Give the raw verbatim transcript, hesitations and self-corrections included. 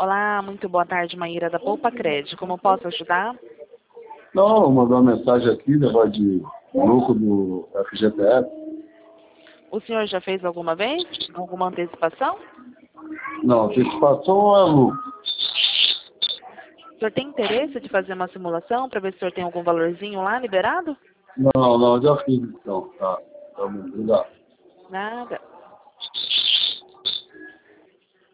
Olá, muito boa tarde, Maíra da Poupa Cred. Como posso ajudar? Não, mandou uma mensagem aqui, negócio de lucro do F G T S. O senhor já fez alguma vez? Alguma antecipação? Não, antecipação é lucro. O senhor tem interesse de fazer uma simulação para ver se o senhor tem algum valorzinho lá liberado? Não, não, já fiz então. Tá, tá bom, obrigado. Nada.